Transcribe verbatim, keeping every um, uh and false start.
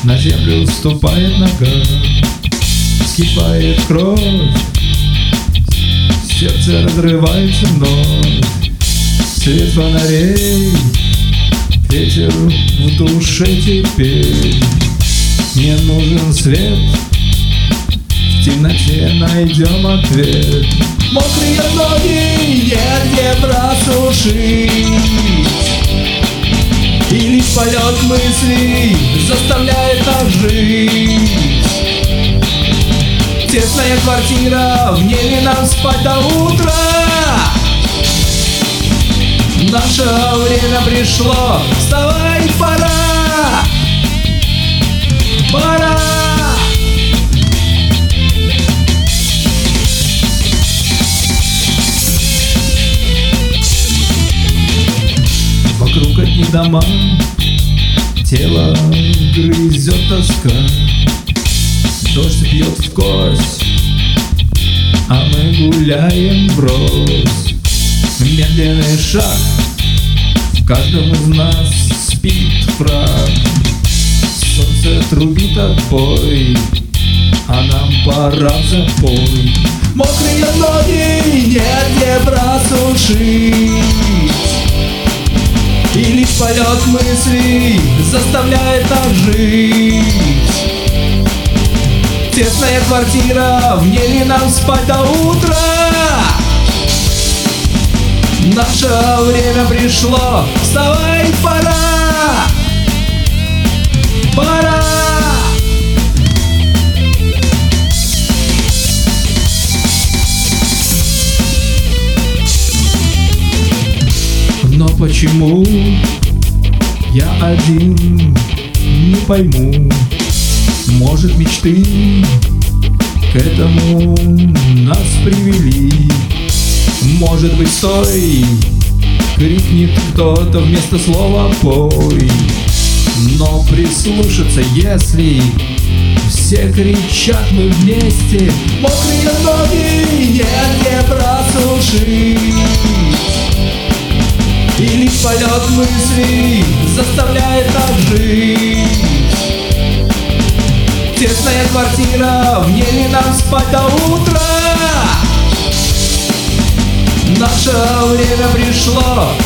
На землю ступает нога, вскипает кровь, сердце разрывается вновь. Свет фонарей, ветер в душе теперь. Мне нужен свет, в темноте найдем ответ. Мокрые ноги негде просушить, и лишь полет мыслей заставляет нас жить. Тесная квартира, в ней ли нам спать до утра? Наше время пришло, вставай, пора! Пора! Вокруг одни дома, тело грызет тоска. Дождь бьет в кость, а мы гуляем врозь. Медленный шаг, в каждом из нас спит враг. Солнце трубит отбой, а нам пора в запой. Мокрые ноги негде просушить, и лишь полет мыслей заставляет нас жить. Тесная квартира, в ней ли нам спать до утра? Наше время пришло, вставай, пора! Пора! Но почему я один не пойму? Может, мечты к этому нас привели? Может быть, стой, крикнет кто-то вместо слова пой. Но прислушаться, если все кричат мы вместе. Мокрые ноги негде просушить, и лишь полет мыслей заставляет нас жить. Тесная квартира, в ней ли нам спать до утра? Наше время пришло,